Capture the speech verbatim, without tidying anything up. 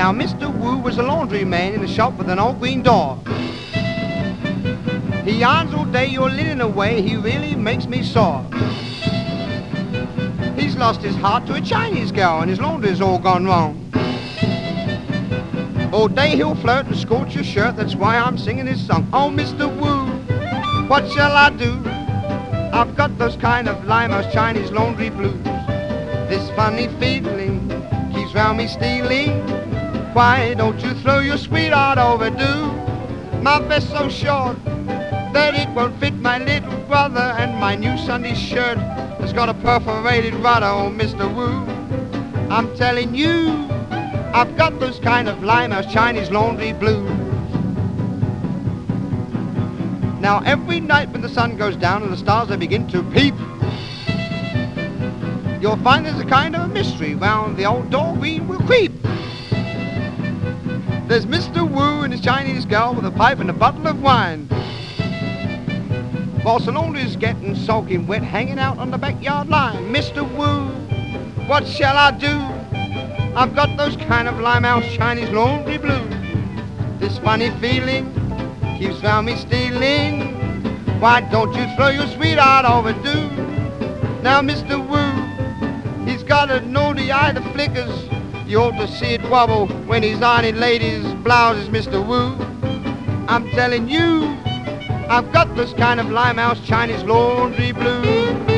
Now Mister Wu was a laundry man in a shop with an old green door. He yarns all day your linen away, he really makes me sore. He's lost his heart to a Chinese girl and his laundry's all gone wrong. All day he'll flirt and scorch your shirt, that's why I'm singing his song. Oh, Mister Wu, what shall I do? I've got those kind of Limehouse Chinese laundry blues. This funny feeling keeps round me stealing. Why don't you throw your sweetheart overdue? My vest so short that it won't fit my little brother, and my new Sunday shirt has got a perforated rudder. Oh, Mister Wu, I'm telling you, I've got those kind of Limehouse Chinese laundry blues. Now every night when the sun goes down and the stars they begin to peep, you'll find there's a kind of a mystery round the old door we will creep. There's Mister Wu and his Chinese girl with a pipe and a bottle of wine, whilst the laundry's getting soaking wet, hanging out on the backyard line. Mister Wu, what shall I do? I've got those kind of Limehouse Chinese laundry blues. This funny feeling keeps round me stealing. Why don't you throw your sweetheart overdue? Now Mister Wu, he's got a naughty eye that flickers. You ought to see it wobble when he's ironing ladies' blouses, Mister Wu. I'm telling you, I've got this kind of Limehouse Chinese laundry blues.